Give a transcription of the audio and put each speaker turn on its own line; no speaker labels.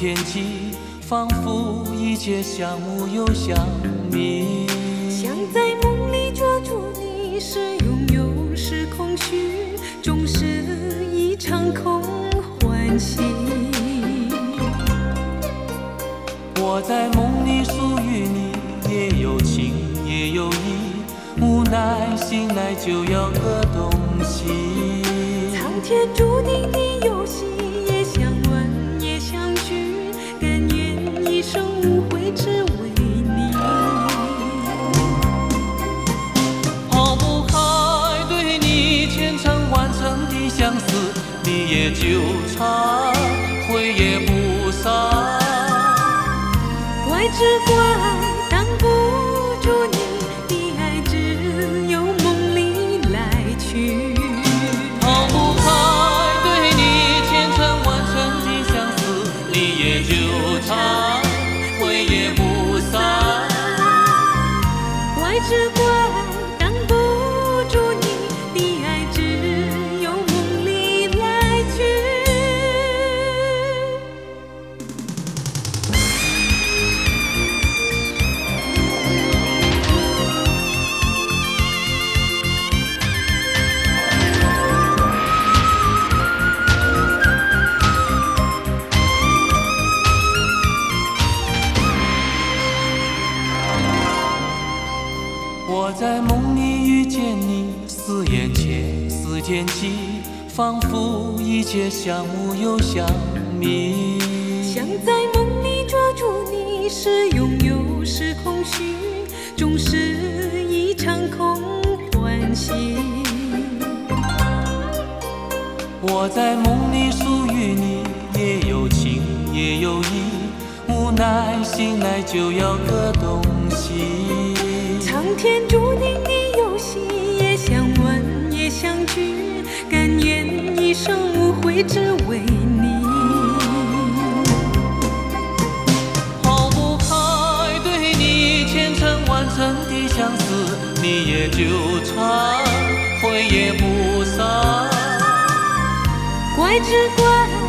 天起，仿佛一切相无又相明。
想在梦里抓住你，是拥有是空虚，终是一场空欢喜。
我在梦里属于你，也有情也有义，无奈醒来就要个东西。
苍天注定的游戏，也相吻也相聚，甘愿一生无悔只为你。
抛不开对你千程万程的相思，你也纠缠，悔也不散。
怪只怪挡不住你的爱，只有梦里来去。
抛不开对你千程万程的相思，你也纠缠，悔也不散。
怪只怪挡不住你的爱，只有梦里来去。
我在梦里遇见你，似眼前似天际，仿佛一切相无又相明。
想在梦里抓住你，是拥有是空虚，终是一场空欢喜。
我在梦里属于你，也有情也有义，无奈醒来就要个东西。
苍天注定的游戏，也相吻也相聚，甘愿一生无悔只为你。
抛不开对你千程万程的相思，你也纠缠，悔也不散。
怪只怪